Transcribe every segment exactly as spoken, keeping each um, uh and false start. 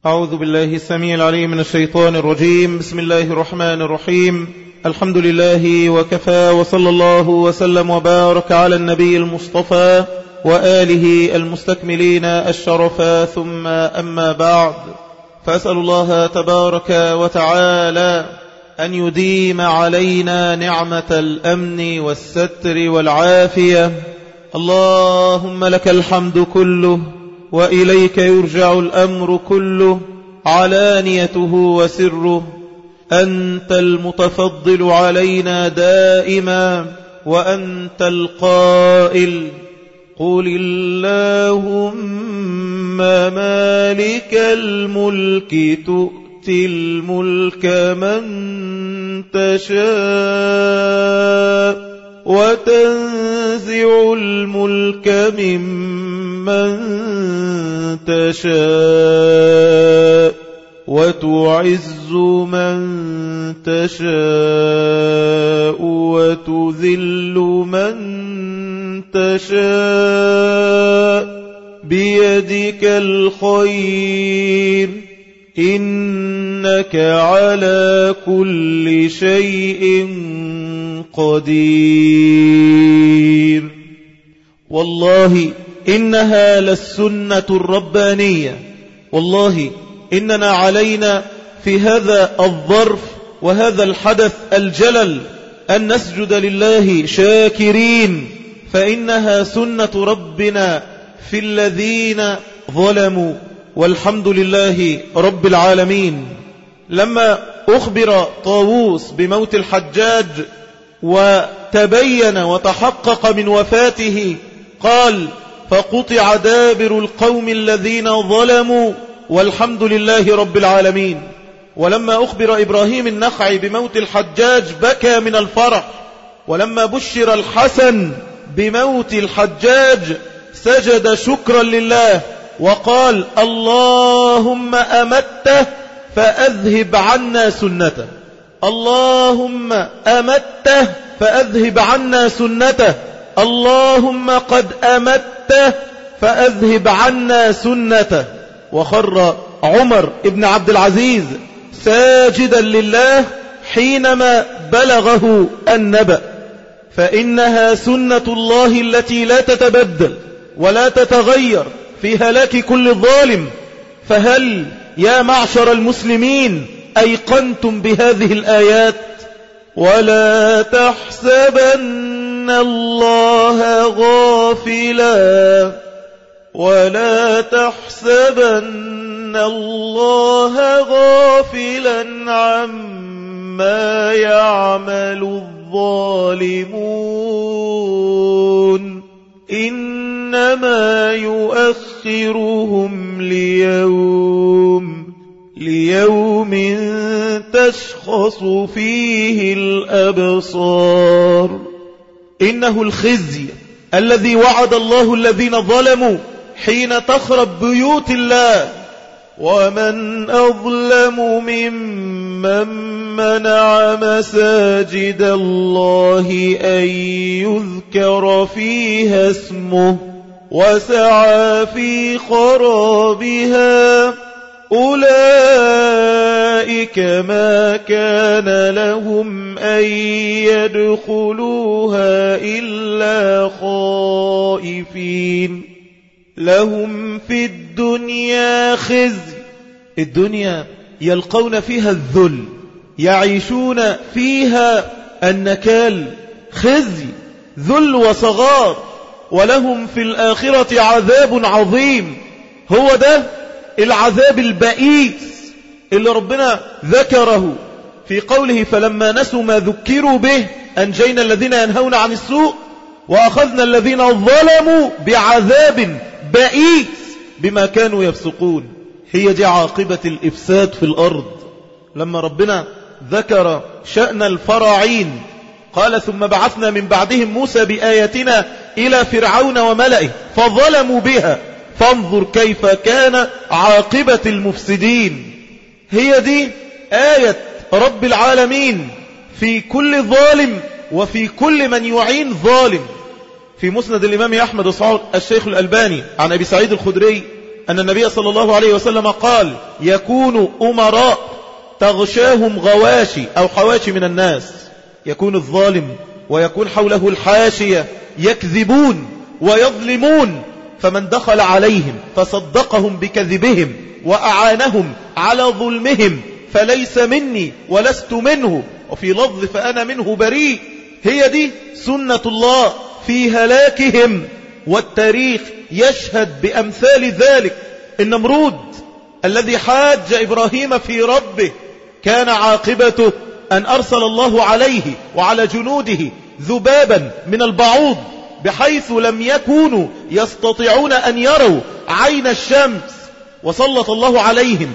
أعوذ بالله السميع العليم من الشيطان الرجيم. بسم الله الرحمن الرحيم. الحمد لله وكفى، وصلى الله وسلم وبارك على النبي المصطفى وآله المستكملين الشرفا، ثم أما بعد، فأسأل الله تبارك وتعالى أن يديم علينا نعمة الأمن والستر والعافية. اللهم لك الحمد كله وإليك يرجع الأمر كله، علانيته وسره. أنت المتفضل علينا دائما، وأنت القائل: قل اللهم مالك الملك تؤتي الملك من تشاء وتنزع الملك ممن تشاء وتعز من تشاء وتذل من تشاء بيدك الخير، إنك على كل شيء قدير. والله إنها للسنة الربانية. والله إننا علينا في هذا الظرف وهذا الحدث الجلل أن نسجد لله شاكرين، فإنها سنة ربنا في الذين ظلموا، والحمد لله رب العالمين. لما أخبر طاووس بموت الحجاج وتبين وتحقق من وفاته، قال: فقطع دابر القوم الذين ظلموا والحمد لله رب العالمين. ولما أخبر إبراهيم النخعي بموت الحجاج بكى من الفرح، ولما بشر الحسن بموت الحجاج سجد شكرا لله وقال: اللهم أمته فأذهب عنا سنته، اللهم أمته فأذهب عنا سنته، اللهم قد أمته فأذهب عنا سنته. وخر عمر بن عبد العزيز ساجدا لله حينما بلغه النبأ، فإنها سنة الله التي لا تتبدل ولا تتغير في هلاك كل ظالم. فهل يا معشر المسلمين أيقنتم بهذه الآيات؟ ولا تحسبن الله غافلا ولا تحسبن الله غافلا عما يعمل الظالمون، إنما يؤخرهم ليوم ليوم تشخص فيه الأبصار. إنه الخزي الذي وعد الله الذين ظلموا حين تخرب بيوت الله. ومن أظلم ممن منع مساجد الله أن يذكر فيها اسمه وسعى في خرابها، أولئك ما كان لهم أن يدخلوها إلا خائفين، لهم في الدنيا خزي. الدنيا يلقون فيها الذل، يعيشون فيها النكال، خزي، ذل وصغار، ولهم في الآخرة عذاب عظيم. هو ده العذاب البئيس اللي ربنا ذكره في قوله: فلما نسوا ما ذكروا به أنجينا الذين ينهون عن السوء وأخذنا الذين ظلموا بعذاب بئيس بما كانوا يفسقون. هي دي عاقبة الإفساد في الأرض. لما ربنا ذكر شأن الفراعين قال: ثم بعثنا من بعدهم موسى بآياتنا إلى فرعون وملئه فظلموا بها فانظر كيف كان عاقبة المفسدين. هي دي آية رب العالمين في كل ظالم وفي كل من يعين ظالم. في مسند الإمام أحمد وصححه الشيخ الألباني عن أبي سعيد الخدري أن النبي صلى الله عليه وسلم قال يكون أمراء تغشاهم غواشي أو حواشي من الناس، يكون الظالم ويكون حوله الحاشية يكذبون ويظلمون، فمن دخل عليهم فصدقهم بكذبهم وأعانهم على ظلمهم فليس مني ولست منه، وفي لفظ فأنا منه بريء. هي دي سنة الله في هلاكهم، والتاريخ يشهد بأمثال ذلك. النمرود الذي حاج إبراهيم في ربه كان عاقبته أن أرسل الله عليه وعلى جنوده ذبابا من البعوض بحيث لم يكونوا يستطيعون أن يروا عين الشمس، وسلط الله عليهم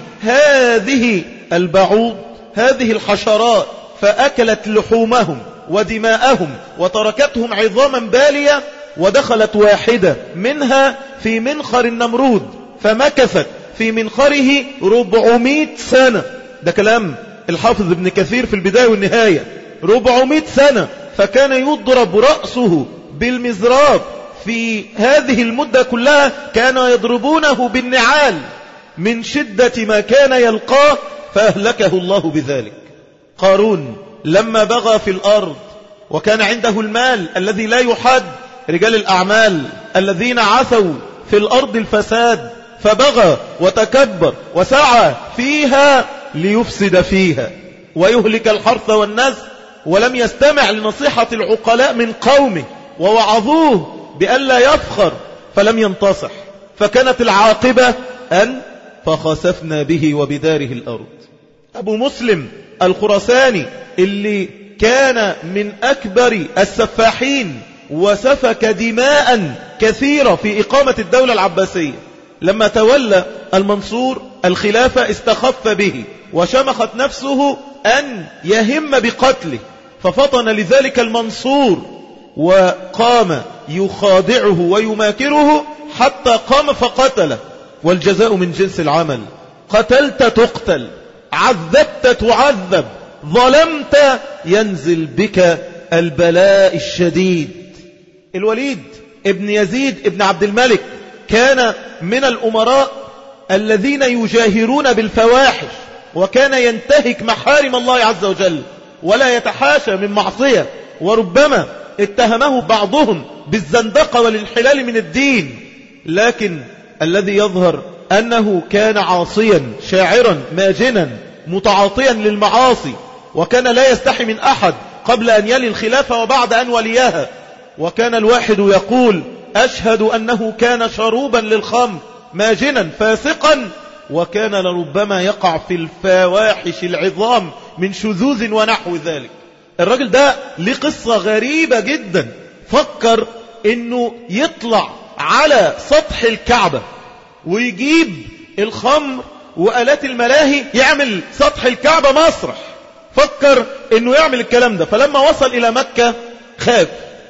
هذه البعوض هذه الحشرات فأكلت لحومهم ودماءهم وتركتهم عظاما بالية، ودخلت واحدة منها في منخر النمرود فمكثت في منخره ربعمائة سنة. ده كلام الحافظ ابن كثير في البداية والنهاية، ربعمائة سنة، فكان يضرب رأسه بالمزراب في هذه المدة كلها، كان يضربونه بالنعال من شدة ما كان يلقاه، فأهلكه الله بذلك. قارون لما بغى في الأرض وكان عنده المال الذي لا يحد، رجال الأعمال الذين عثوا في الأرض الفساد، فبغى وتكبر وسعى فيها ليفسد فيها ويهلك الحرث والنسل، ولم يستمع لنصيحة العقلاء من قومه ووعظوه بألا يفخر فلم ينتصح، فكانت العاقبة أن فخسفنا به وبداره الأرض. أبو مسلم الخراساني اللي كان من أكبر السفاحين وسفك دماء كثيرة في إقامة الدولة العباسية، لما تولى المنصور الخلافة استخف به وشمخت نفسه أن يهم بقتله، ففطن لذلك المنصور وقام يخادعه ويماكره حتى قام فقتله، والجزاء من جنس العمل. قتلت تقتل، عذبت تعذب، ظلمت ينزل بك البلاء الشديد. الوليد ابن يزيد ابن عبد الملك كان من الأمراء الذين يجاهرون بالفواحش، وكان ينتهك محارم الله عز وجل ولا يتحاشى من معصية، وربما اتهمه بعضهم بالزندقة والانحلال من الدين، لكن الذي يظهر أنه كان عاصيا شاعرا ماجنا متعاطيا للمعاصي، وكان لا يستحي من أحد قبل أن يلي الخلافة وبعد أن وليها. وكان الواحد يقول أشهد أنه كان شروبا للخمر ماجنا فاسقا، وكان لربما يقع في الفواحش العظام من شذوذ ونحو ذلك. الرجل ده ليه قصة غريبة جدا، فكر انه يطلع على سطح الكعبة ويجيب الخمر وآلات الملاهي يعمل سطح الكعبة مسرح، فكر انه يعمل الكلام ده. فلما وصل الى مكة خاف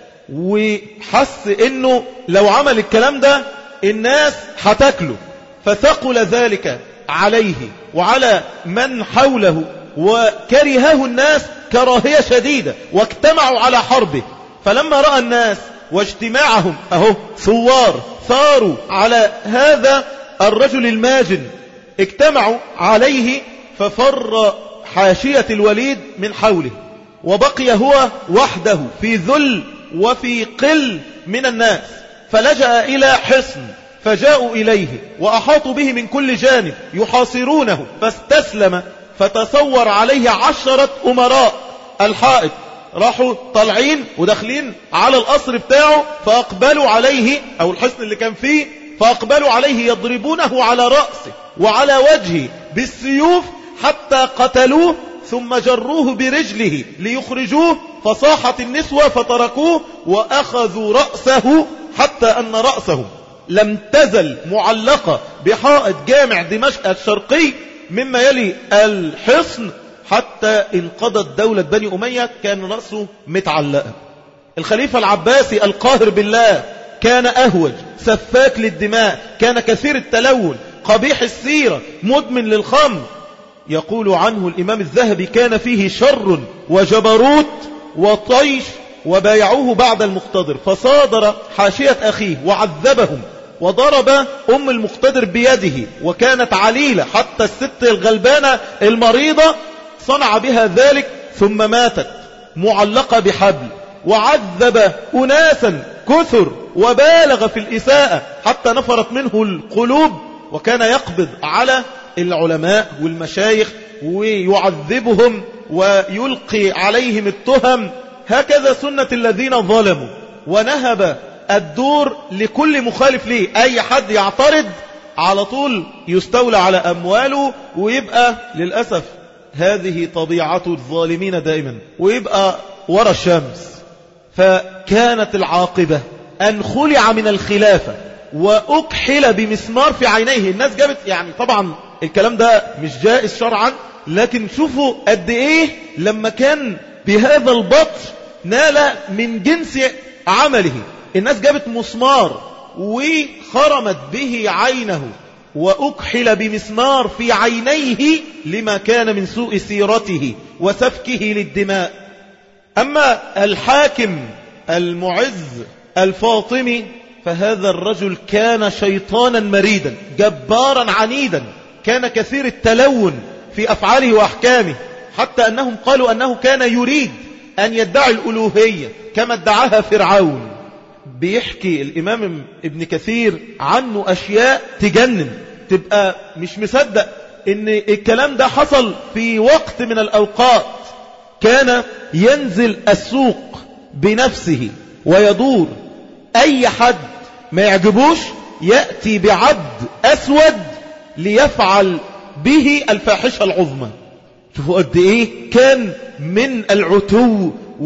وحس انه لو عمل الكلام ده الناس هتاكله، فثقل ذلك عليه وعلى من حوله، وكرهه الناس كراهية شديدة واجتمعوا على حربه. فلما رأى الناس واجتماعهم اهو ثوار ثاروا على هذا الرجل الماجن، اجتمعوا عليه، ففر حاشية الوليد من حوله، وبقي هو وحده في ذل وفي قل من الناس، فلجأ إلى حصن، فجاءوا إليه وأحاطوا به من كل جانب يحاصرونه، فاستسلم، فتصور عليه عشرة أمراء الحائط، راحوا طالعين وداخلين على القصر بتاعه، فأقبلوا عليه أو الحصن اللي كان فيه، فأقبلوا عليه يضربونه على رأسه وعلى وجهه بالسيوف حتى قتلوه، ثم جروه برجله ليخرجوه، فصاحت النسوة فتركوه وأخذوا رأسه، حتى أن رأسه لم تزل معلقة بحائط جامع دمشق الشرقي مما يلي الحصن حتى انقضت دولة بني أمية، كان رأسه متعلقة. الخليفة العباسي القاهر بالله كان أهوج، سفاك للدماء، كان كثير التلون، قبيح السيرة، مدمن للخمر. يقول عنه الإمام الذهبي كان فيه شر وجبروت وطيش، وبايعوه بعد المقتدر، فصادر حاشية أخيه وعذبهم وضرب أم المقتدر بيده، وكانت عليلة حتى الست الغلبانة المريضة صنع بها ذلك، ثم ماتت معلقة بحبل. وعذب أناسا كثر وبالغ في الإساءة حتى نفرت منه القلوب، وكان يقبض على العلماء والمشايخ ويعذبهم ويلقي عليهم التهم. هكذا سنة الذين ظلموا، ونهب الدور لكل مخالف ليه. أي حد يعترض على طول يستولى على أمواله، ويبقى للأسف هذه طبيعة الظالمين دائما، ويبقى ورا الشمس. فكانت العاقبة أن خلع من الخلافة وأكحل بمسمار في عينيه. الناس جابت، يعني طبعا الكلام ده مش جائز شرعا، لكن شوفوا قد إيه لما كان بهذا البطش نال من جنس عمله. الناس جابت مسمار وخرمت به عينه، وأكحل بمسمار في عينيه لما كان من سوء سيرته وسفكه للدماء. أما الحاكم المعز الفاطمي فهذا الرجل كان شيطانا مريدا جبارا عنيدا، كان كثير التلون في أفعاله وأحكامه، حتى أنهم قالوا أنه كان يريد أن يدعي الألوهية كما ادعاها فرعون. بيحكي الإمام ابن كثير عنه أشياء تجنن، تبقى مش مصدق إن الكلام ده حصل في وقت من الأوقات. كان ينزل السوق بنفسه ويدور، أي حد ما يعجبوش يأتي بعبد أسود ليفعل به الفاحشة العظمى. شوفوا قد إيه كان من العتو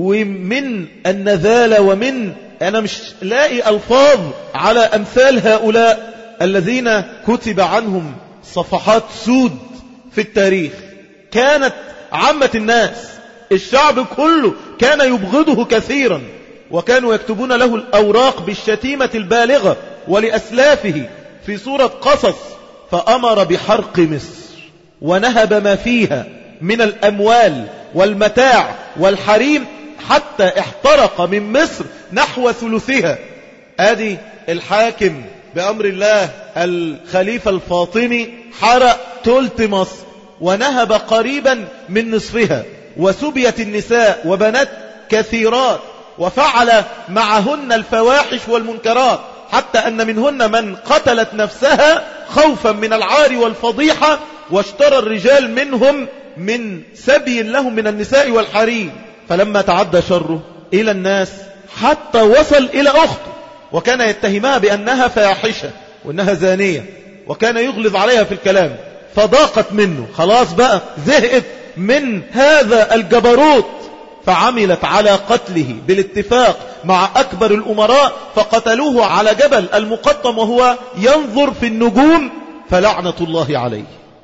ومن النذالة، ومن أنا مش لاقي ألفاظ على أمثال هؤلاء الذين كتب عنهم صفحات سود في التاريخ. كانت عامة الناس، الشعب كله كان يبغضه كثيرا، وكانوا يكتبون له الأوراق بالشتيمة البالغة ولأسلافه في سورة قصص. فأمر بحرق مصر ونهب ما فيها من الأموال والمتاع والحريم، حتى احترق من مصر نحو ثلثها. ادي الحاكم بأمر الله الخليفة الفاطمي حرق ثلث مصر، ونهب قريبا من نصفها، وسبيت النساء وبنات كثيرات، وفعل معهن الفواحش والمنكرات، حتى أن منهن من قتلت نفسها خوفا من العار والفضيحة، واشترى الرجال منهم من سبي لهم من النساء والحريم. فلما تعدى شره إلى الناس حتى وصل إلى أخته، وكان يتهمها بأنها فاحشة وأنها زانية، وكان يغلظ عليها في الكلام، فضاقت منه، خلاص بقى زهقت من هذا الجبروت، فعملت على قتله بالاتفاق مع أكبر الأمراء، فقتلوه على جبل المقطم وهو ينظر في النجوم، فلعنة الله عليه.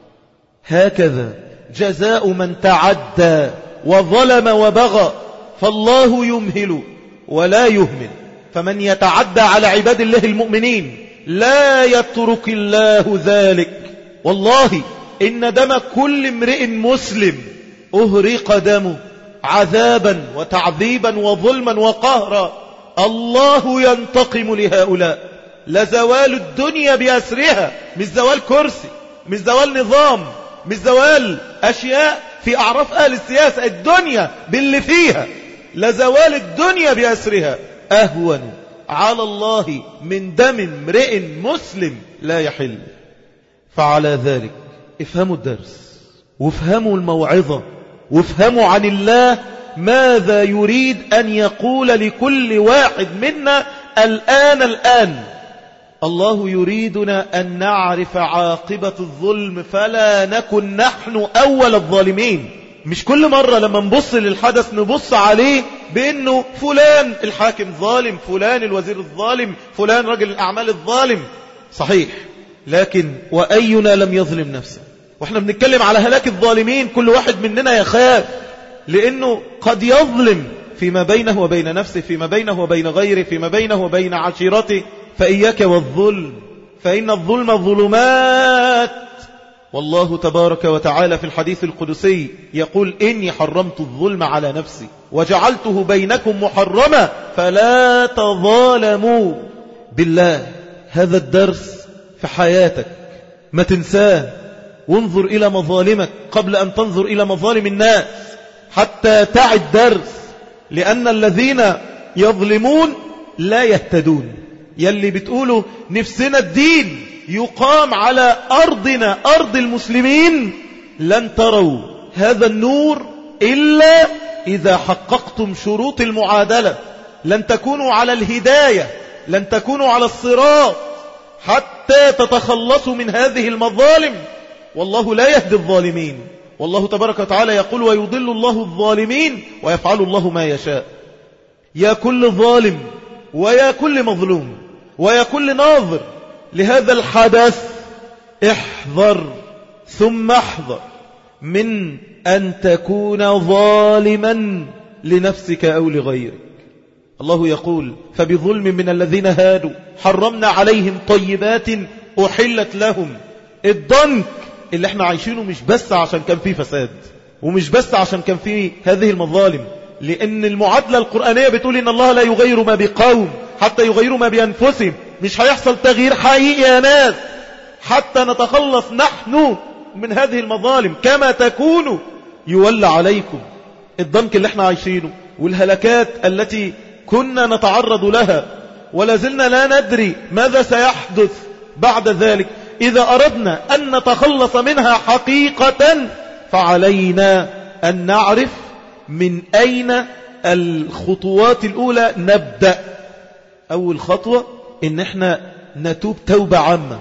هكذا جزاء من تعدى وظلم وبغى، فالله يمهل ولا يهمل. فمن يتعدى على عباد الله المؤمنين لا يترك الله ذلك. والله إن دم كل امرئ مسلم أهرق دمه عذابا وتعذيبا وظلما وقهرا، الله ينتقم لهؤلاء. لزوال الدنيا بأسرها، مش زوال كرسي، مش زوال نظام، مش زوال أشياء في أعراف أهل السياسة، الدنيا باللي فيها، لزوال الدنيا بأسرها أهون على الله من دم امرئ مسلم لا يحل. فعلى ذلك افهموا الدرس، وافهموا الموعظة، وافهموا عن الله ماذا يريد أن يقول لكل واحد منا الآن الآن. الله يريدنا أن نعرف عاقبة الظلم، فلا نكن نحن أول الظالمين. مش كل مرة لما نبص للحدث نبص عليه بأنه فلان الحاكم ظالم، فلان الوزير الظالم، فلان رجل الأعمال الظالم. صحيح، لكن وأينا لم يظلم نفسه؟ واحنا بنتكلم على هلاك الظالمين كل واحد مننا يخاف، لأنه قد يظلم فيما بينه وبين نفسه، فيما بينه وبين غيره، فيما بينه وبين عشيرته. فإياك والظلم، فإن الظلم ظلمات. والله تبارك وتعالى في الحديث القدسي يقول: إني حرمت الظلم على نفسي وجعلته بينكم محرما فلا تظالموا. بالله هذا الدرس في حياتك ما تنساه، وانظر إلى مظالمك قبل أن تنظر إلى مظالم الناس حتى تعد درس، لأن الذين يظلمون لا يهتدون. يلي بتقولوا نفسنا الدين يقام على أرضنا أرض المسلمين، لن تروا هذا النور إلا إذا حققتم شروط المعادلة. لن تكونوا على الهداية، لن تكونوا على الصراط حتى تتخلصوا من هذه المظالم، والله لا يهدي الظالمين. والله تبارك وتعالى يقول ويضل الله الظالمين ويفعل الله ما يشاء. يا كل ظالم ويا كل مظلوم ويا كل ناظر لهذا الحدث، احذر ثم احذر من أن تكون ظالما لنفسك أو لغيرك. الله يقول فبظلم من الذين هادوا حرمنا عليهم طيبات أحلت لهم. الضنك اللي احنا عايشينه مش بس عشان كان فيه فساد، ومش بس عشان كان فيه هذه المظالم، لأن المعادلة القرآنية بتقول إن الله لا يغير ما بقوم حتى يغيروا ما بأنفسهم. مش هيحصل تغيير حقيقي يا ناس حتى نتخلص نحن من هذه المظالم. كما تكونوا يولى عليكم. الضنك اللي احنا عايشينه والهلكات التي كنا نتعرض لها ولا زلنا لا ندري ماذا سيحدث بعد ذلك، إذا أردنا أن نتخلص منها حقيقة فعلينا أن نعرف من أين الخطوات الأولى نبدأ. أول خطوة إن احنا نتوب توبة عامة،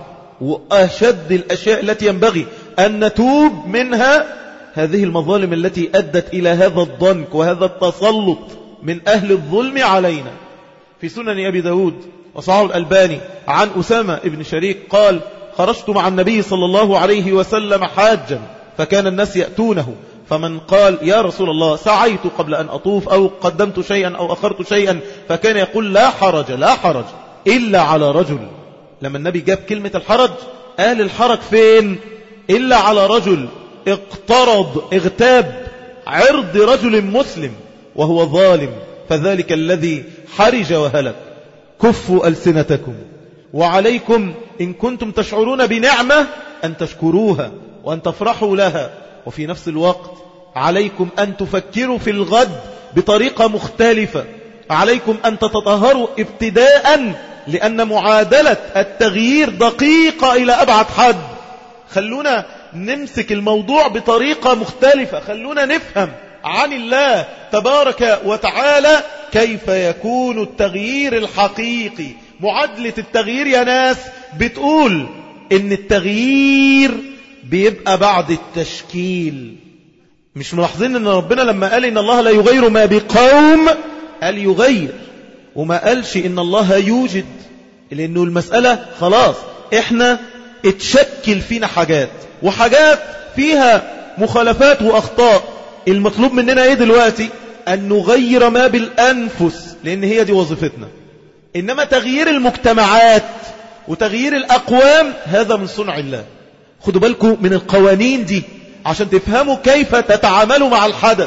وأشد الأشياء التي ينبغي أن نتوب منها هذه المظالم التي أدت إلى هذا الضنك وهذا التسلط من أهل الظلم علينا. في سنن أبي داود وصححه الألباني عن أسامة بن شريك قال خرجت مع النبي صلى الله عليه وسلم حاجا، فكان الناس يأتونه، فمن قال يا رسول الله سعيت قبل أن أطوف أو قدمت شيئا أو أخرت شيئا، فكان يقول لا حرج لا حرج إلا على رجل. لما النبي جاب كلمة الحرج قال الحرج فين؟ إلا على رجل اقترض اغتاب عرض رجل مسلم وهو ظالم، فذلك الذي حرج وهلك. كفوا ألسنتكم، وعليكم إن كنتم تشعرون بنعمة أن تشكروها وأن تفرحوا لها، وفي نفس الوقت عليكم أن تفكروا في الغد بطريقة مختلفة. عليكم أن تتطهروا ابتداء، لأن معادلة التغيير دقيقة إلى أبعد حد. خلونا نمسك الموضوع بطريقة مختلفة، خلونا نفهم عن الله تبارك وتعالى كيف يكون التغيير الحقيقي. معادلة التغيير يا ناس بتقول إن التغيير بيبقى بعد التشكيل. مش ملاحظين ان ربنا لما قال ان الله لا يغير ما بقوم قال يغير، وما قالش ان الله يوجد، لانه المسألة خلاص احنا اتشكل فينا حاجات وحاجات فيها مخالفات واخطاء. المطلوب مننا ايه دلوقتي؟ ان نغير ما بالانفس، لان هي دي وظيفتنا. انما تغيير المجتمعات وتغيير الاقوام هذا من صنع الله. خدوا بالكم من القوانين دي عشان تفهموا كيف تتعاملوا مع الحدث.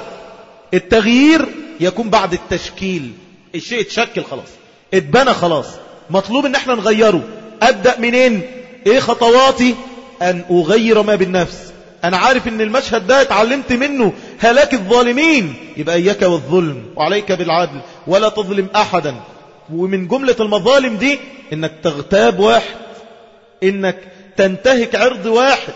التغيير يكون بعد التشكيل. الشيء اتشكل خلاص، اتبنى خلاص، مطلوب ان احنا نغيره. ابدأ منين؟ ايه خطواتي؟ ان اغير ما بالنفس. انا عارف ان المشهد ده اتعلمت منه هلاك الظالمين، يبقى اياك والظلم وعليك بالعدل ولا تظلم احدا. ومن جملة المظالم دي انك تغتاب واحد، انك تنتهك عرض واحد،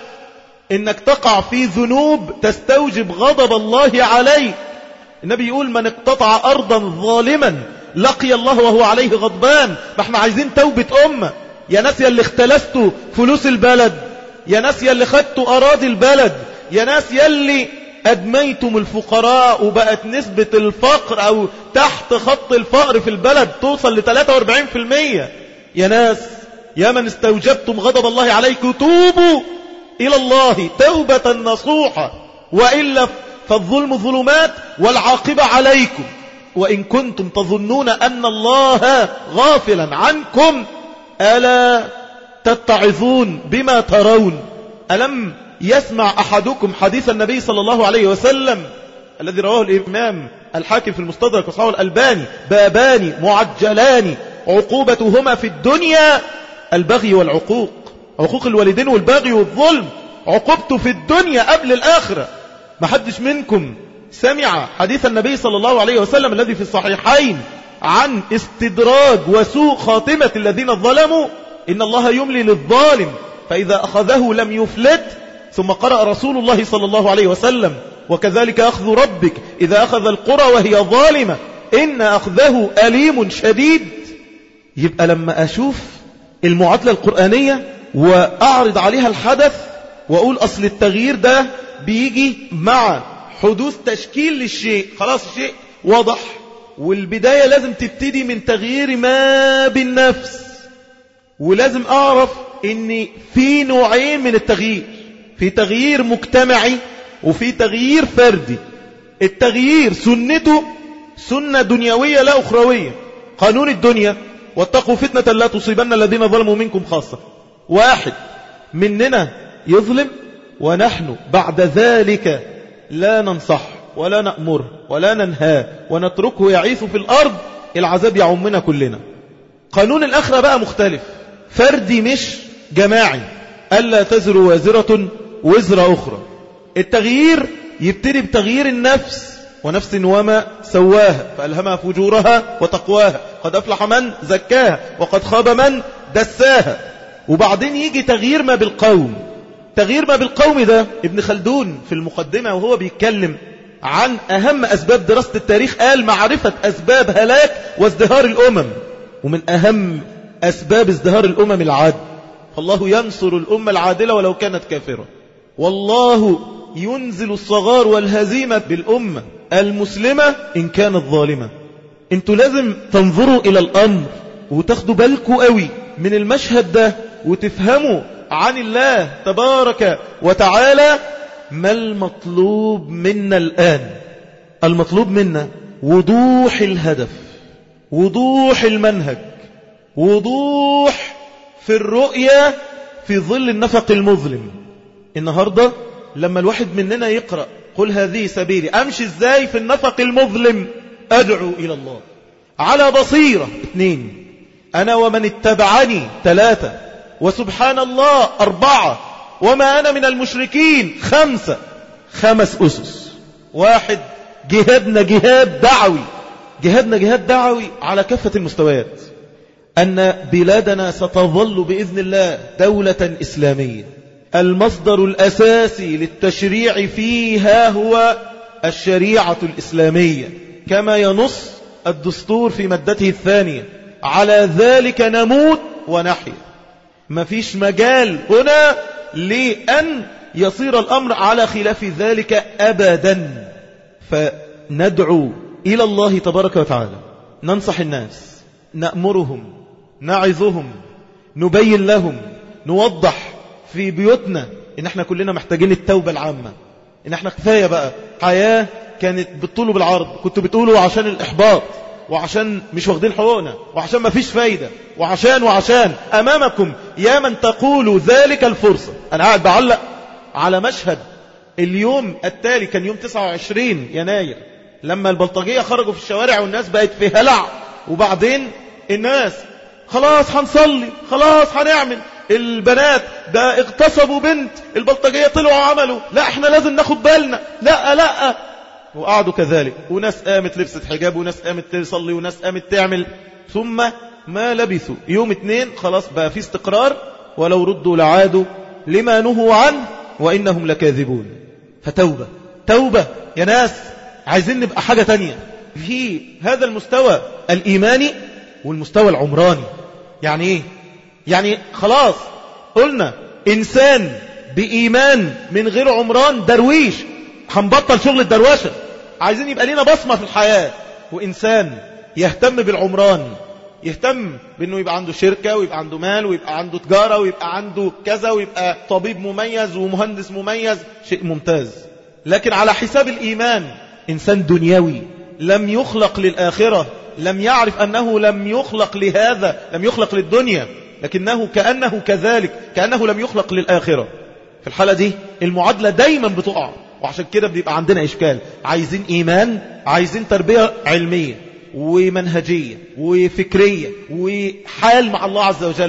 انك تقع في ذنوب تستوجب غضب الله عليك. النبي يقول من اقتطع ارضا ظالما لقي الله وهو عليه غضبان. ما احنا عايزين توبة امة. يا ناس يا اللي اختلستوا فلوس البلد، يا ناس يا اللي خدتوا اراضي البلد، يا ناس يا اللي ادميتم الفقراء وبقت نسبة الفقر او تحت خط الفقر في البلد توصل ل ثلاثة وأربعين بالمئة. يا ناس يا من استوجبتم غضب الله عليكم توبوا إلى الله توبة نصوحة، وإلا فالظلم ظلمات والعاقبة عليكم. وإن كنتم تظنون أن الله غافلا عنكم ألا تتعظون بما ترون. ألم يسمع أحدكم حديث النبي صلى الله عليه وسلم الذي رواه الإمام الحاكم في المستدرك وصححه الألباني: بابان معجلان عقوبتهما في الدنيا البغي والعقوق، عقوق الوالدين والبغي والظلم عقوبته في الدنيا قبل الآخرة. ما حدش منكم سمع حديث النبي صلى الله عليه وسلم الذي في الصحيحين عن استدراج وسوء خاتمة الذين ظلموا؟ إن الله يملي للظالم فإذا أخذه لم يفلت. ثم قرأ رسول الله صلى الله عليه وسلم وكذلك أخذ ربك إذا أخذ القرى وهي ظالمة إن أخذه أليم شديد. يبقى لما أشوف المعادلة القرآنية وأعرض عليها الحدث وأقول أصل التغيير ده بيجي مع حدوث تشكيل للشيء، خلاص الشيء واضح، والبداية لازم تبتدي من تغيير ما بالنفس. ولازم أعرف إن في نوعين من التغيير، في تغيير مجتمعي وفي تغيير فردي. التغيير سنته سنة دنيوية لا أخروية، قانون الدنيا واتقوا فتنة لا تصيبن الذين ظلموا منكم خاصة. واحد مننا يظلم ونحن بعد ذلك لا ننصح ولا نأمر ولا ننهى ونتركه يعيث في الأرض، العذاب يعمنا كلنا. قانون الآخرة بقى مختلف، فردي مش جماعي، ألا تزر وازرة وزر أخرى. التغيير يبتدي بتغيير النفس، ونفس وما سواها فألهمها فجورها وتقواها، قد أفلح من زكاها وقد خاب من دساها. وبعدين يجي تغيير ما بالقوم. تغيير ما بالقوم ده ابن خلدون في المقدمة وهو بيتكلم عن أهم أسباب دراسة التاريخ قال معرفة أسباب هلاك وازدهار الأمم، ومن أهم أسباب ازدهار الأمم العدل. فالله ينصر الأمة العادلة ولو كانت كافرة، والله ينزل الصغار والهزيمة بالأمة المسلمة إن كانت ظالمة. انتوا لازم تنظروا إلى الأمر وتاخدوا بالكوا قوي من المشهد ده وتفهموا عن الله تبارك وتعالى ما المطلوب منا الآن. المطلوب منا وضوح الهدف، وضوح المنهج، وضوح في الرؤية في ظل النفق المظلم. النهاردة لما الواحد مننا يقرأ قل هذه سبيلي، أمشي ازاي في النفق المظلم؟ أدعو إلى الله على بصيرة، اثنين، أنا ومن اتبعني، ثلاثة، وسبحان الله، أربعة، وما أنا من المشركين، خمسة. خمس أسس. واحد، جهادنا جهاد دعوي، جهادنا جهاد دعوي على كافة المستويات، أن بلادنا ستظل بإذن الله دولة إسلامية. المصدر الأساسي للتشريع فيها هو الشريعة الإسلامية كما ينص الدستور في مادته الثانية. على ذلك نموت ونحيا، مفيش مجال هنا لأن يصير الأمر على خلاف ذلك أبدا. فندعو إلى الله تبارك وتعالى، ننصح الناس، نأمرهم، نعظهم، نبين لهم، نوضح في بيوتنا إن احنا كلنا محتاجين التوبة العامة، إن احنا كفاية بقى حياة كانت بالطول بالعرض، كنتوا بتقولوا عشان الإحباط وعشان مش واخدين حقوقنا وعشان ما فيش فايدة وعشان وعشان أمامكم يا من تقولوا ذلك الفرصة. أنا قاعد بعلق على مشهد اليوم التالي، كان يوم تسعة وعشرين يناير لما البلطجية خرجوا في الشوارع والناس بقت في هلع، وبعدين الناس خلاص هنصلي، خلاص هنعمل، البنات ده اغتصبوا بنت، البلطجية طلعوا عملوا، لا احنا لازم ناخد بالنا، لا لا، وقعدوا كذلك، وناس قامت لبست حجاب، وناس قامت تصلي، وناس قامت تعمل. ثم ما لبثوا يوم اتنين خلاص بقى في استقرار، ولو ردوا لعادوا لما نهوا عنه وإنهم لكاذبون. فتوبة، توبة يا ناس، عايزين نبقى حاجة تانية في هذا المستوى الإيماني والمستوى العمراني. يعني ايه؟ يعني خلاص قلنا إنسان بإيمان من غير عمران درويش، هنبطل شغل الدرواشة، عايزين يبقى لنا بصمة في الحياة. وإنسان يهتم بالعمران، يهتم بأنه يبقى عنده شركة ويبقى عنده مال ويبقى عنده تجارة ويبقى عنده كذا ويبقى طبيب مميز ومهندس مميز، شيء ممتاز. لكن على حساب الإيمان إنسان دنيوي لم يخلق للآخرة، لم يعرف أنه لم يخلق لهذا، لم يخلق للدنيا، لكنه كأنه كذلك، كأنه لم يخلق للآخرة. في الحالة دي المعادلة دايما بتقع، وعشان كده بيبقى عندنا إشكال. عايزين إيمان، عايزين تربية علمية ومنهجية وفكرية وحال مع الله عز وجل،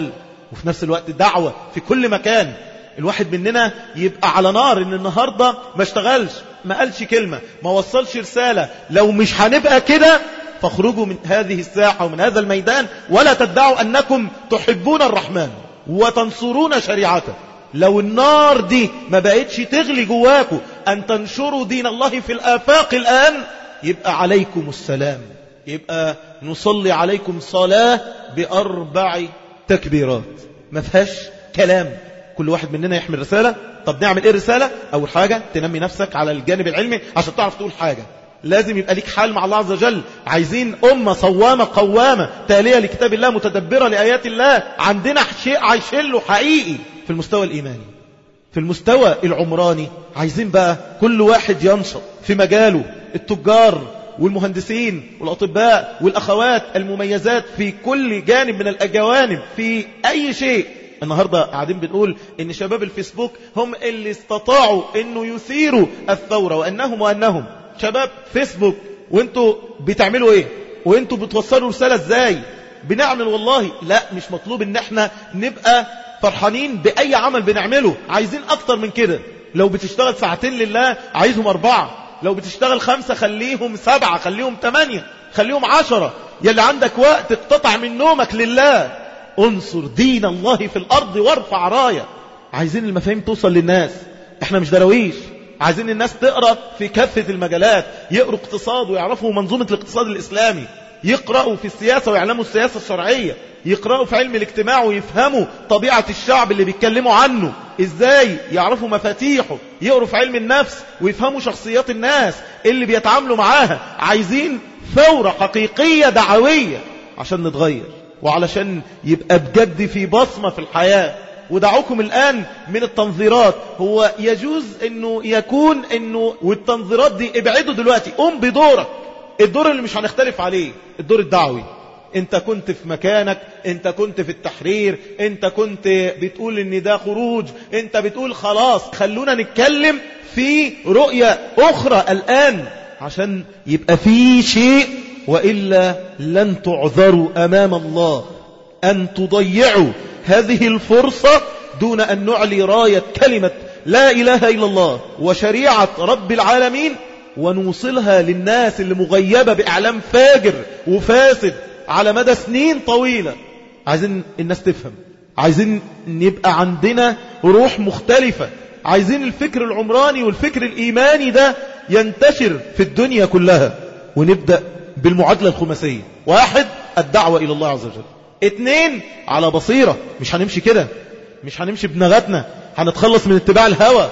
وفي نفس الوقت دعوة في كل مكان. الواحد مننا يبقى على نار ان النهاردة ما اشتغلش، ما قالش كلمة، ما وصلش رسالة. لو مش هنبقى كده فاخرجوا من هذه الساحة ومن هذا الميدان ولا تدعوا أنكم تحبون الرحمن وتنصرون شريعته. لو النار دي ما بقتش تغلي جواكم أن تنشروا دين الله في الآفاق الآن، يبقى عليكم السلام، يبقى نصلي عليكم صلاة بأربع تكبيرات ما فيهاش كلام. كل واحد مننا يحمل رسالة. طب نعمل ايه رسالة؟ اول حاجة تنمي نفسك على الجانب العلمي عشان تعرف تقول حاجة. لازم يبقى ليك حال مع الله عز وجل. عايزين أمة صوامة قوامة تالية لكتاب الله متدبرة لآيات الله. عندنا شيء عايشين له حقيقي في المستوى الإيماني. في المستوى العمراني عايزين بقى كل واحد ينشط في مجاله. التجار والمهندسين والأطباء والأخوات المميزات في كل جانب من الجوانب في أي شيء. النهاردة قاعدين بنقول ان شباب الفيسبوك هم اللي استطاعوا انه يثيروا الثورة، وانهم وانهم شباب فيسبوك. وانتوا بتعملوا ايه؟ وانتوا بتوصلوا رسالة ازاي؟ بنعمل والله. لا، مش مطلوب ان احنا نبقى فرحانين بأي عمل بنعمله، عايزين اكتر من كده. لو بتشتغل ساعتين لله عايزهم اربعة، لو بتشتغل خمسة خليهم سبعة، خليهم تمانية، خليهم عشرة. يلي عندك وقت اقتطع من نومك لله. انصر دين الله في الأرض وارفع راية. عايزين المفاهيم توصل للناس. احنا مش درويش. عايزين الناس تقرأ في كافة المجالات، يقرأوا اقتصاد ويعرفوا منظومة الاقتصاد الإسلامي، يقرأوا في السياسة ويعلموا السياسة الشرعية، يقرأوا في علم الاجتماع ويفهموا طبيعة الشعب اللي بيتكلموا عنه ازاي، يعرفوا مفاتيحه، يقرأوا في علم النفس ويفهموا شخصيات الناس اللي بيتعاملوا معاها. عايزين ثورة حقيقية دعوية عشان نتغير، وعلشان يبقى بجد في بصمة في الحياة. ودعوكم الآن من التنظيرات. هو يجوز انه يكون انه والتنظيرات دي ابعدوا دلوقتي، قم بدورك، الدور اللي مش هنختلف عليه، الدور الدعوي. انت كنت في مكانك، انت كنت في التحرير، انت كنت بتقول ان ده خروج، انت بتقول خلاص خلونا نتكلم في رؤية اخرى الآن عشان يبقى في شيء. وإلا لن تعذروا أمام الله أن تضيعوا هذه الفرصة دون أن نعلي راية كلمة لا إله إلا الله وشريعة رب العالمين ونوصلها للناس اللي مغيبة بإعلام فاجر وفاسد على مدى سنين طويلة. عايزين الناس تفهم، عايزين نبقى عندنا روح مختلفة، عايزين الفكر العمراني والفكر الإيماني ده ينتشر في الدنيا كلها. ونبدأ بالمعادلة الخماسية. واحد، الدعوة إلى الله عز وجل. اتنين، على بصيرة. مش هنمشي كده، مش هنمشي بنغتنا، هنتخلص من اتباع الهوى،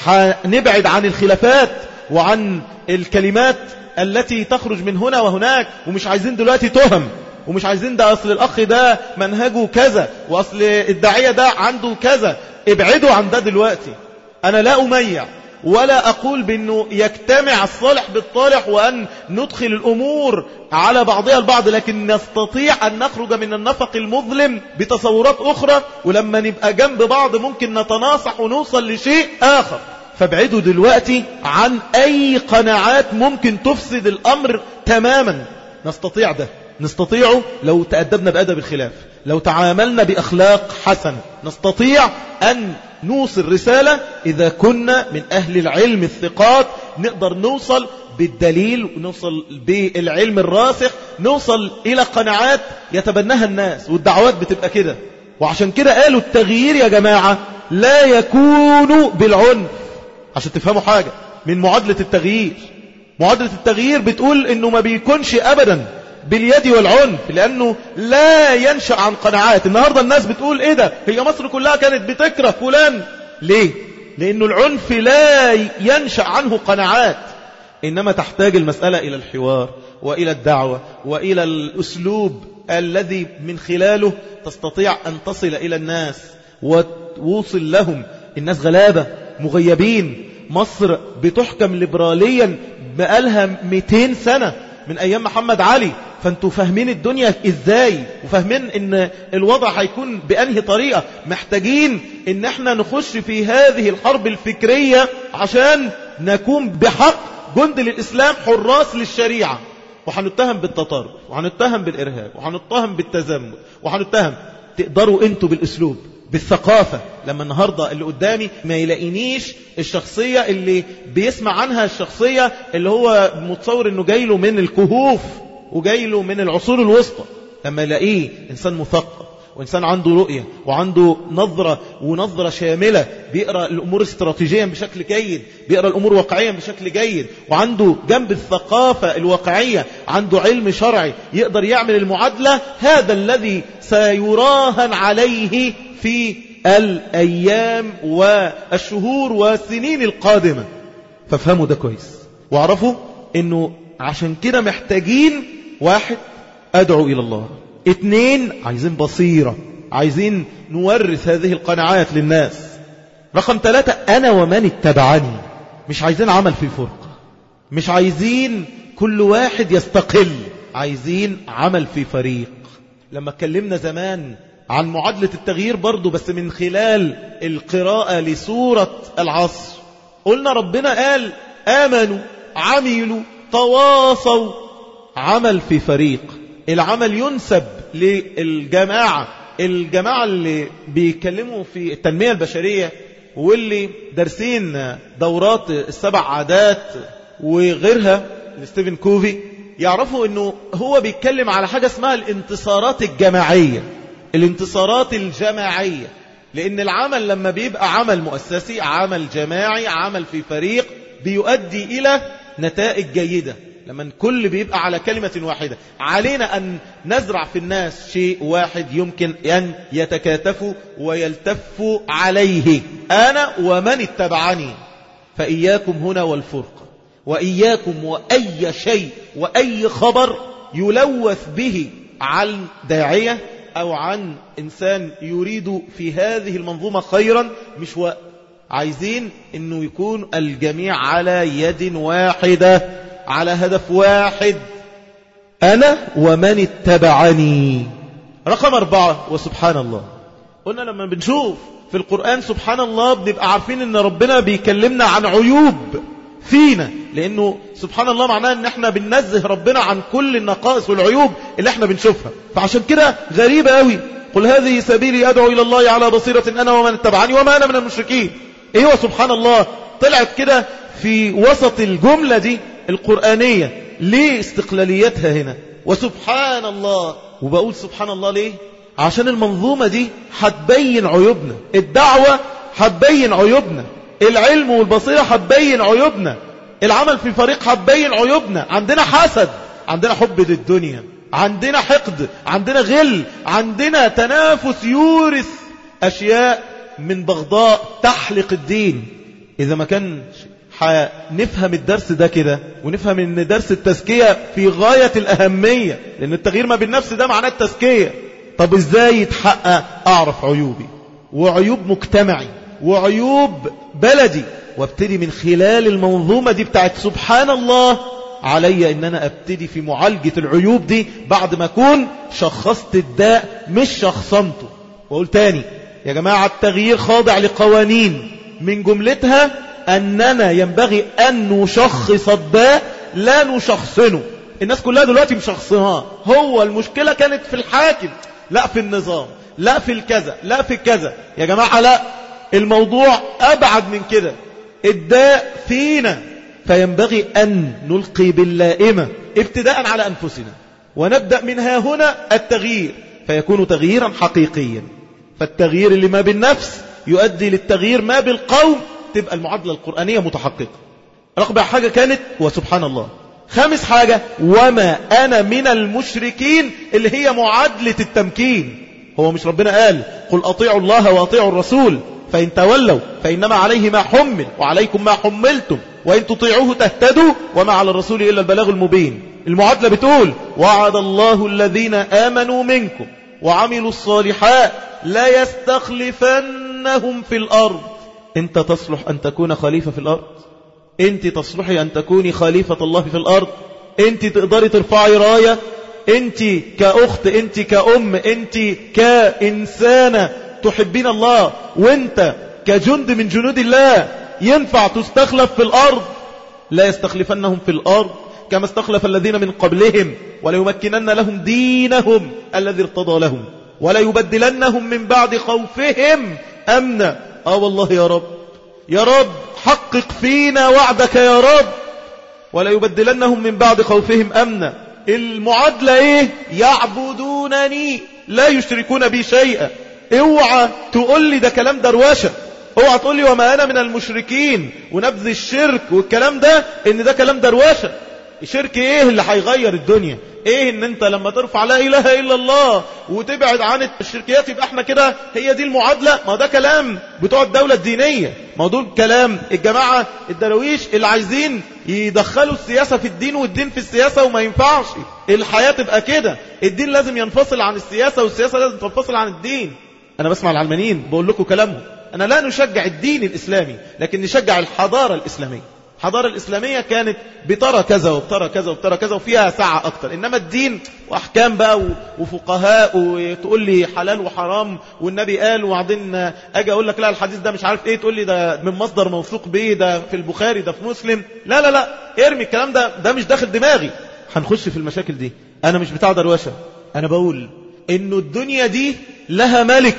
هنبعد عن الخلافات وعن الكلمات التي تخرج من هنا وهناك. ومش عايزين دلوقتي تهم، ومش عايزين ده أصل الأخ ده منهجه كذا، وأصل الداعية ده عنده كذا. ابعدوا عن ده دلوقتي. أنا لا أميع ولا أقول بأنه يجتمع الصالح بالطالح وأن ندخل الأمور على بعضها البعض، لكن نستطيع أن نخرج من النفق المظلم بتصورات أخرى، ولما نبقى جنب بعض ممكن نتناصح ونوصل لشيء آخر. فابعدوا دلوقتي عن أي قناعات ممكن تفسد الأمر تماما. نستطيع ده، نستطيعه لو تأدبنا بأدب الخلاف، لو تعاملنا بأخلاق حسنة. نستطيع أن نوصل رسالة إذا كنا من أهل العلم الثقات، نقدر نوصل بالدليل ونوصل بالعلم الراسخ، نوصل إلى قناعات يتبناها الناس. والدعوات بتبقى كده. وعشان كده قالوا التغيير يا جماعة لا يكون بالعنف. عشان تفهموا حاجة من معادلة التغيير، معادلة التغيير بتقول إنه ما بيكونش أبدا باليد والعنف، لأنه لا ينشأ عن قناعات. النهاردة الناس بتقول إيه ده، هي مصر كلها كانت بتكره فلان. ليه؟ لأنه العنف لا ينشأ عنه قناعات، إنما تحتاج المسألة إلى الحوار وإلى الدعوة وإلى الأسلوب الذي من خلاله تستطيع أن تصل إلى الناس وتوصل لهم. الناس غلابة مغيبين. مصر بتحكم ليبراليا بقالها مئتين سنة من أيام محمد علي. فانتوا فاهمين الدنيا إزاي، وفاهمين إن الوضع هيكون بأنهي طريقة. محتاجين إن احنا نخش في هذه الحرب الفكرية عشان نكون بحق جند للإسلام، حراس للشريعة. وحنتهم بالتطرف، وحنتهم بالإرهاب، وحنتهم بالتزمت، وحنتهم تقدروا انتوا بالاسلوب بالثقافة. لما النهاردة اللي قدامي ما يلاقينيش الشخصية اللي بيسمع عنها الشخصية اللي هو متصور انه جايله من الكهوف وجايله من العصور الوسطى، لما يلاقيه انسان مثقف وإنسان عنده رؤية وعنده نظرة ونظرة شاملة، بيقرأ الأمور استراتيجيا بشكل جيد، بيقرأ الأمور واقعيا بشكل جيد، وعنده جنب الثقافة الواقعية عنده علم شرعي يقدر يعمل المعادلة، هذا الذي سيراهن عليه في الأيام والشهور والسنين القادمة. فافهموا ده كويس واعرفوا انه عشان كده محتاجين واحد أدعو إلى الله، اتنين عايزين بصيرة، عايزين نورث هذه القناعات للناس، رقم ثلاثة أنا ومن اتبعني. مش عايزين عمل في فرقة، مش عايزين كل واحد يستقل، عايزين عمل في فريق. لما اتكلمنا زمان عن معادلة التغيير برضو بس من خلال القراءة لسورة العصر، قلنا ربنا قال آمنوا عملوا تواصوا، عمل في فريق. العمل ينسب للجماعة، الجماعة اللي بيتكلموا في التنمية البشرية واللي دارسين دورات السبع عادات وغيرها لستيفن كوفي، يعرفوا انه هو بيتكلم على حاجة اسمها الانتصارات الجماعية، الانتصارات الجماعية. لان العمل لما بيبقى عمل مؤسسي، عمل جماعي، عمل في فريق، بيؤدي الى نتائج جيدة. لما الكل بيبقى على كلمة واحدة، علينا أن نزرع في الناس شيء واحد يمكن أن يتكاتفوا ويلتفوا عليه، أنا ومن اتبعني. فإياكم هنا والفرقة، وإياكم وأي شيء وأي خبر يلوث به عن داعية أو عن إنسان يريد في هذه المنظومة خيرا. مش وقت، عايزين أنه يكون الجميع على يد واحدة، على هدف واحد، أنا ومن اتبعني. رقم أربعة، وسبحان الله. قلنا لما بنشوف في القرآن سبحان الله بنبقى عارفين أن ربنا بيكلمنا عن عيوب فينا، لأنه سبحان الله معناه أن احنا بننزه ربنا عن كل النقائص والعيوب اللي احنا بنشوفها. فعشان كده غريبة قوي، قل هذه سبيلي أدعو إلى الله على بصيرة أنا ومن اتبعني وما أنا من المشركين. إيه هو سبحان الله طلعت كده في وسط الجملة دي القرآنية؟ ليه استقلاليتها هنا وسبحان الله؟ وبقول سبحان الله ليه؟ عشان المنظومة دي هتبين عيوبنا، الدعوة هتبين عيوبنا، العلم والبصيرة هتبين عيوبنا، العمل في فريق هتبين عيوبنا. عندنا حسد، عندنا حب للدنيا، عندنا حقد، عندنا غل، عندنا تنافس يورث أشياء من بغضاء تحلق الدين. إذا ما كان نفهم الدرس ده كده ونفهم ان درس التزكية في غاية الأهمية، لأن التغيير ما بالنفس ده معناه التزكية. طب ازاي يتحقق؟ أعرف عيوبي وعيوب مجتمعي وعيوب بلدي، وابتدي من خلال المنظومة دي بتاعت سبحان الله. علي ان انا ابتدي في معالجة العيوب دي بعد ما اكون شخصت الداء مش شخصنته. واقول تاني يا جماعة، التغيير خاضع لقوانين، من جملتها أننا ينبغي أن نشخص الداء لا نشخصنه. الناس كلها دلوقتي مشخصناه، هو المشكلة كانت في الحاكم، لا في النظام، لا في الكذا، لا في الكذا. يا جماعة لا، الموضوع أبعد من كده، الداء فينا. فينبغي أن نلقي باللائمة ابتداء على أنفسنا، ونبدأ منها هنا التغيير، فيكون تغييرا حقيقيا. فالتغيير اللي ما بالنفس يؤدي للتغيير ما بالقوم، تبقى المعادلة القرآنية متحققة. رقم حاجة كانت وسبحان الله. خامس حاجة وما أنا من المشركين، اللي هي معادلة التمكين. هو مش ربنا قال قل أطيعوا الله وأطيعوا الرسول فإن تولوا فإنما عليه ما حمل وعليكم ما حملتم وإن تطيعوه تهتدوا وما على الرسول إلا البلاغ المبين. المعادلة بتقول وعد الله الذين آمنوا منكم وعملوا الصالحات لا يستخلفنهم في الأرض. انت تصلح أن تكون خليفة في الأرض؟ انت تصلحي أن تكوني خليفة الله في الأرض؟ انت تقدري ترفعي راية؟ انت كأخت، انت كأم، انت كإنسانة تحبين الله، وانت كجند من جنود الله ينفع تستخلف في الأرض؟ لا يستخلفنهم في الأرض كما استخلف الذين من قبلهم وليمكنن لهم دينهم الذي ارتضى لهم ولا يبدلنهم من بعد خوفهم أمنا. آه والله يا رب، يا رب حقق فينا وعدك يا رب. ولا يبدلنهم من بعد خوفهم أمنا. المعادلة إيه؟ يعبدونني لا يشركون بي شيئا. اوعى تقول لي ده كلام درواشة، اوعى تقول لي وما أنا من المشركين ونبذ الشرك والكلام ده إن ده كلام درواشة. الشرك إيه اللي هيغير الدنيا؟ إيه إن أنت لما ترفع لا إله إلا الله وتبعد عن الشركيات يبقى احنا كده هي دي المعادلة؟ ما ده كلام بتوع الدولة الدينية، ما دول كلام الجماعة الدرويش اللي عايزين يدخلوا السياسة في الدين والدين في السياسة، وما ينفعش الحياة تبقى كده. الدين لازم ينفصل عن السياسة والسياسة لازم تنفصل عن الدين. أنا بسمع العلمانيين بقول لكم كلامهم، أنا لا نشجع الدين الإسلامي لكن نشجع الحضارة الإسلامية. الحضارة الإسلامية كانت بترى كذا وبترى كذا وبترى كذا وفيها سعة أكتر، إنما الدين وأحكام بقى وفقهاء وتقول لي حلال وحرام والنبي قال، وبعدين أجي أقول لك لا الحديث ده مش عارف إيه تقول لي ده من مصدر موثوق به، ده في البخاري، ده في مسلم. لا لا لا ارمي الكلام ده، ده مش داخل دماغي. هنخش في المشاكل دي. أنا مش بتاع دروشة، أنا بقول إنه الدنيا دي لها ملك،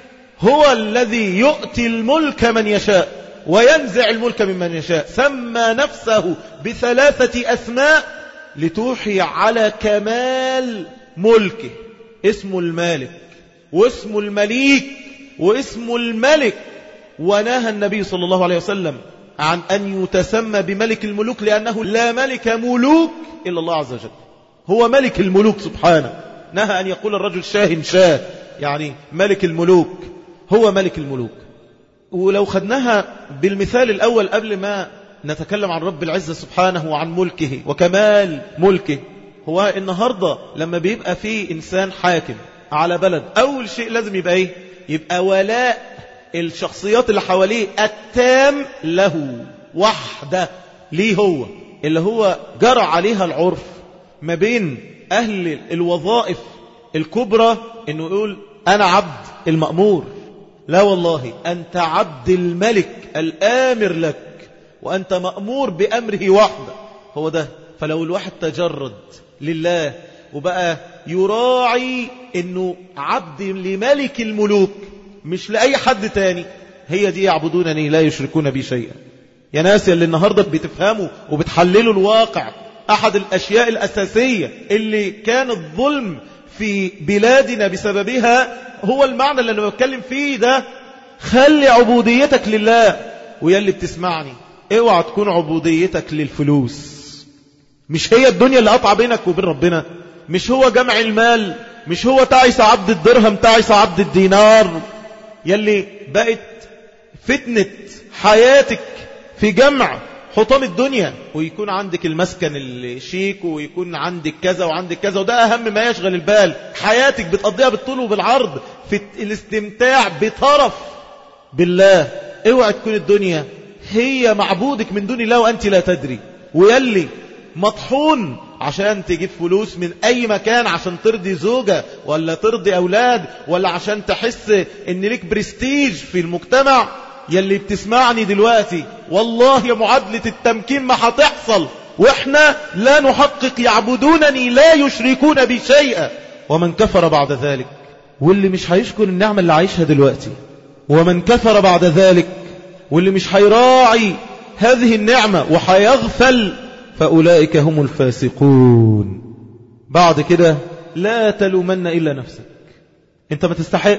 هو الذي يؤتي الملك من يشاء وينزع الملك ممن يشاء. سمى نفسه بثلاثة أسماء لتوحي على كمال ملكه. اسمه المالك واسمه المليك واسمه الملك. ونهى النبي صلى الله عليه وسلم عن أن يتسمى بملك الملوك لأنه لا ملك ملوك إلا الله عز وجل، هو ملك الملوك سبحانه. نهى أن يقول الرجل شاه شاه، يعني ملك الملوك، هو ملك الملوك. ولو خدناها بالمثال الأول قبل ما نتكلم عن رب العزة سبحانه وعن ملكه وكمال ملكه، هو النهاردة لما بيبقى فيه إنسان حاكم على بلد، أول شيء لازم يبقى إيه؟ يبقى ولاء الشخصيات اللي حواليه التام له وحده، ليه هو اللي هو جرى عليها العرف ما بين أهل الوظائف الكبرى إنه يقول أنا عبد المأمور. لا والله، أنت عبد الملك الآمر لك وأنت مأمور بأمره وحده، هو ده. فلو الواحد تجرد لله وبقى يراعي أنه عبد لملك الملوك مش لأي حد تاني، هي دي يعبدونني لا يشركون بي شيئا. يا ناس اللي النهاردة بتفهموا وبتحللوا الواقع، أحد الأشياء الأساسية اللي كان الظلم في بلادنا بسببها هو المعنى اللي أنا بتكلم فيه ده. خلي عبوديتك لله. ويا اللي بتسمعني، اوعى تكون عبوديتك للفلوس. مش هي الدنيا اللي قطع بينك وبين ربنا؟ مش هو جمع المال؟ مش هو تعيس عبد الدرهم تعيس عبد الدينار؟ يلي بقت فتنة حياتك في جمع حطام الدنيا، ويكون عندك المسكن الشيك ويكون عندك كذا وعندك كذا، وده أهم ما يشغل البال. حياتك بتقضيها بالطول وبالعرض في الاستمتاع بطرف بالله. اوعى تكون الدنيا هي معبودك من دون الله وأنت لا تدري. ويلي مطحون عشان تجيب فلوس من أي مكان عشان ترضي زوجة ولا ترضي أولاد ولا عشان تحس ان لك برستيج في المجتمع، يلي بتسمعني دلوقتي والله يا معادلة التمكين ما هتحصل واحنا لا نحقق يعبدونني لا يشركون بي شيئا. ومن كفر بعد ذلك، واللي مش هيشكر النعمة اللي عايشها دلوقتي، ومن كفر بعد ذلك، واللي مش هيراعي هذه النعمة وهيغفل، فأولئك هم الفاسقون. بعد كده لا تلومن إلا نفسك. انت ما تستحقش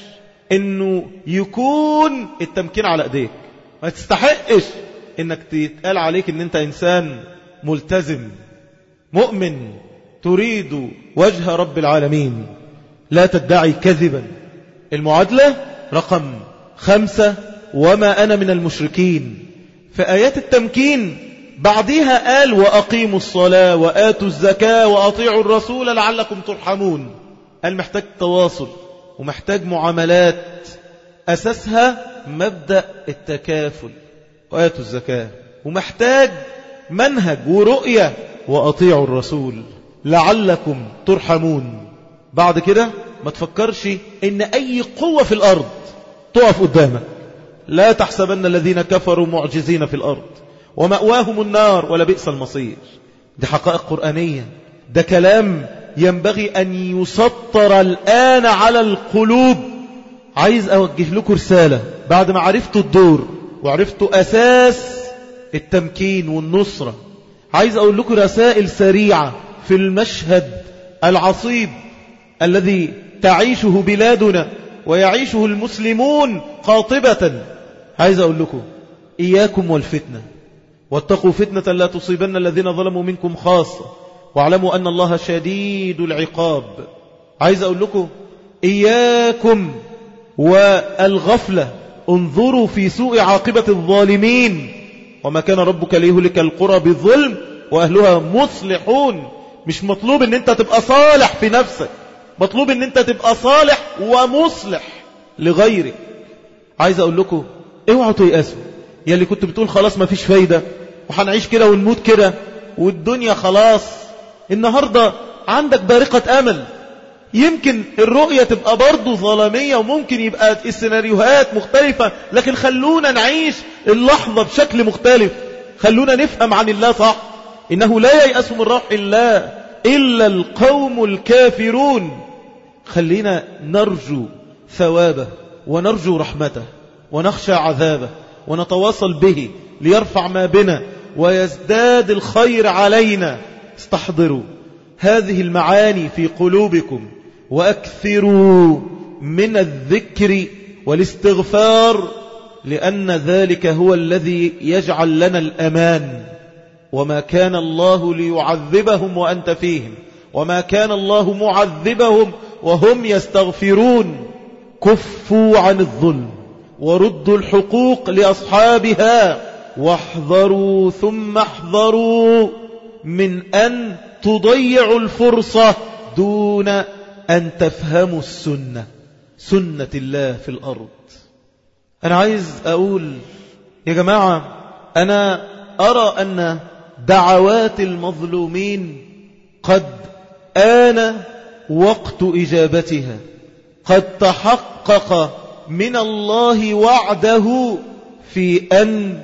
انه يكون التمكين على ايديك، ما تستحقش انك تتقال عليك ان انت انسان ملتزم مؤمن تريد وجه رب العالمين. لا تدعي كذبا. المعادلة رقم خمسة، وما أنا من المشركين. في آيات التمكين بعدها قال وأقيموا الصلاة وآتوا الزكاة وأطيعوا الرسول لعلكم ترحمون. قال محتاج تواصل ومحتاج معاملات أساسها مبدأ التكافل وآتوا الزكاة، ومحتاج منهج ورؤية وأطيعوا الرسول لعلكم ترحمون. بعد كده ما تفكرش إن أي قوة في الأرض تقف قدامك. لا تحسبن الذين كفروا معجزين في الأرض ومأواهم النار ولبئس المصير. دي حقائق قرآنية، ده كلام ينبغي أن يسطر الآن على القلوب. عايز أوجه لكم رسالة بعد ما عرفتوا الدور وعرفتوا أساس التمكين والنصرة. عايز أقول لكم رسائل سريعة في المشهد العصيب الذي تعيشه بلادنا ويعيشه المسلمون قاطبة. عايز أقول لكم إياكم والفتنة، واتقوا فتنة لا تصيبن الذين ظلموا منكم خاصة واعلموا أن الله شديد العقاب. عايز أقول لكم إياكم والغفلة، انظروا في سوء عاقبة الظالمين، وما كان ربك ليهلك القرى بالظلم وأهلها مصلحون. مش مطلوب ان انت تبقى صالح في نفسك، مطلوب ان انت تبقى صالح ومصلح لغيرك. عايز اقول لكم اوعوا تيأسوا يا اللي كنت بتقول خلاص ما فيش فايدة وحنعيش كده ونموت كده والدنيا خلاص. النهاردة عندك بارقة امل. يمكن الرؤية تبقى برضو ظلامية وممكن يبقى السيناريوهات مختلفة، لكن خلونا نعيش اللحظة بشكل مختلف. خلونا نفهم عن الله صح. إنه لا ييأس من روح الله إلا القوم الكافرون. خلينا نرجو ثوابه ونرجو رحمته ونخشى عذابه ونتواصل به ليرفع ما بنا ويزداد الخير علينا. استحضروا هذه المعاني في قلوبكم وأكثروا من الذكر والاستغفار، لأن ذلك هو الذي يجعل لنا الأمان. وما كان الله ليعذبهم وأنت فيهم وما كان الله معذبهم وهم يستغفرون. كفوا عن الظلم وردوا الحقوق لأصحابها واحذروا ثم احذروا من أن تضيعوا الفرصة دون أن تفهموا السنة، سنة الله في الأرض. أنا عايز أقول يا جماعة، أنا أرى أن دعوات المظلومين قد آن وقت إجابتها. قد تحقق من الله وعده في أن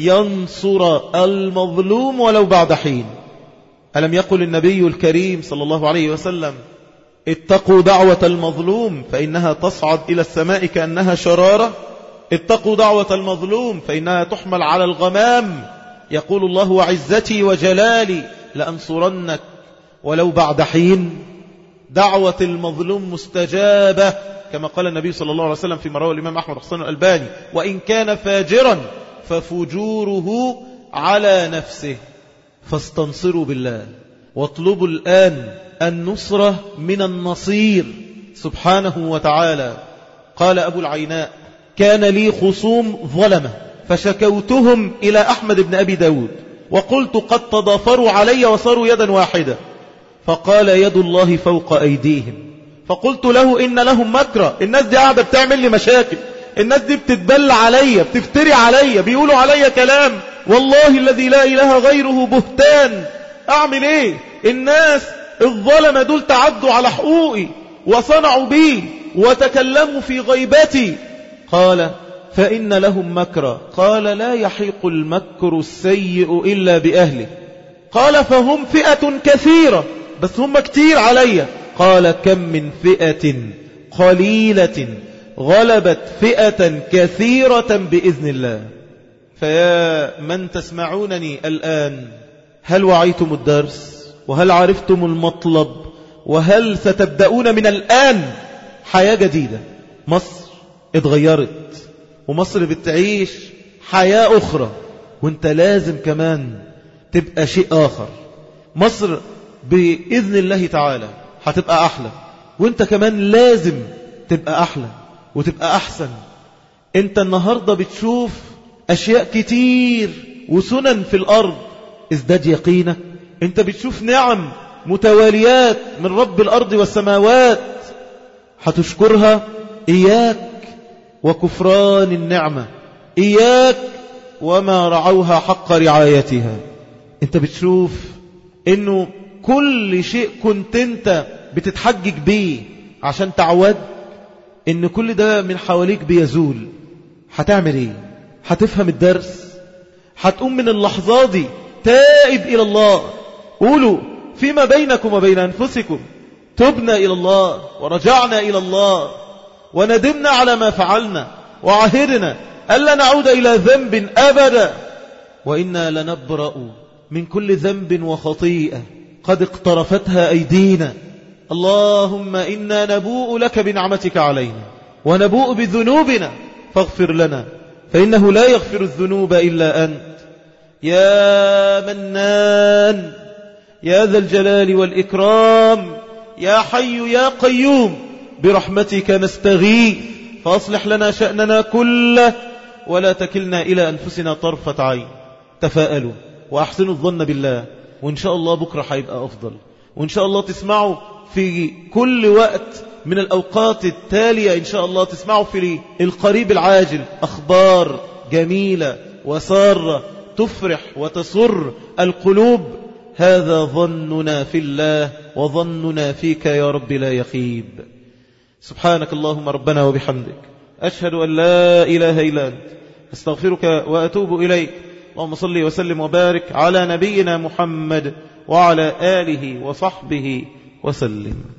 ينصر المظلوم ولو بعد حين. ألم يقل النبي الكريم صلى الله عليه وسلم: اتقوا دعوة المظلوم فإنها تصعد إلى السماء كأنها شرارة. اتقوا دعوة المظلوم فإنها تحمل على الغمام. يقول الله: وعزتي وجلالي لأنصرنك ولو بعد حين. دعوة المظلوم مستجابة كما قال النبي صلى الله عليه وسلم فيما رواه الإمام أحمد حسن الألباني: وإن كان فاجرا ففجوره على نفسه. فاستنصروا بالله واطلبوا الآن النصرة من النصير سبحانه وتعالى. قال أبو العيناء: كان لي خصوم ظلمة فشكوتهم إلى أحمد بن أبي داود وقلت قد تضافروا علي وصاروا يدا واحدة، فقال: يد الله فوق أيديهم. فقلت له: إن لهم مكرة، الناس دي قاعدة بتعمل لي مشاكل، الناس دي بتتبل علي، بتفتري علي، بيقولوا علي كلام والله الذي لا إله غيره بهتان. أعمل إيه؟ الناس الظلمة دول تعدوا على حقوقي وصنعوا بي وتكلموا في غيبتي. قال: فإن لهم مكرا. قال: لا يحيق المكر السيء إلا بأهله. قال: فهم فئة كثيرة، بس هم كتير علي. قال: كم من فئة قليلة غلبت فئة كثيرة بإذن الله. فيا من تسمعونني الآن، هل وعيتم الدرس؟ وهل عرفتم المطلب؟ وهل ستبدأون من الآن حياة جديدة؟ مصر اتغيرت ومصر بتعيش حياة أخرى، وانت لازم كمان تبقى شيء آخر. مصر بإذن الله تعالى هتبقى أحلى، وانت كمان لازم تبقى أحلى وتبقى أحسن. انت النهاردة بتشوف أشياء كتير وسنن في الأرض، ازداد يقينك. انت بتشوف نعم متواليات من رب الأرض والسماوات، هتشكرها. إياك وكفران النعمة، إياك وما رعوها حق رعايتها. انت بتشوف انه كل شيء كنت انت بتتحجج بيه عشان تعود ان كل ده من حواليك بيزول. هتعمل ايه؟ هتفهم الدرس؟ هتقوم من اللحظة دي تائب إلى الله. قولوا فيما بينكم وبين أنفسكم: تبنا إلى الله ورجعنا إلى الله وندمنا على ما فعلنا وعهدنا ألا نعود إلى ذنب أبدا، وإنا لنبرأ من كل ذنب وخطيئة قد اقترفتها أيدينا. اللهم إنا نبوء لك بنعمتك علينا ونبوء بذنوبنا فاغفر لنا، فإنه لا يغفر الذنوب إلا أنت يا منان يا ذا الجلال والإكرام يا حي يا قيوم، برحمتك نستغيث فأصلح لنا شأننا كله ولا تكلنا إلى أنفسنا طرفة عين. تفاءلوا وأحسنوا الظن بالله، وإن شاء الله بكرة حيبقى أفضل، وإن شاء الله تسمعوا في كل وقت من الأوقات التالية، إن شاء الله تسمعوا في القريب العاجل أخبار جميلة وسارة تفرح وتسر القلوب. هذا ظننا في الله وظننا فيك يا رب لا يخيب. سبحانك اللهم ربنا وبحمدك، أشهد أن لا إله إلا أنت، أستغفرك وأتوب إليك. اللهم صل وسلم وبارك على نبينا محمد وعلى آله وصحبه وسلم.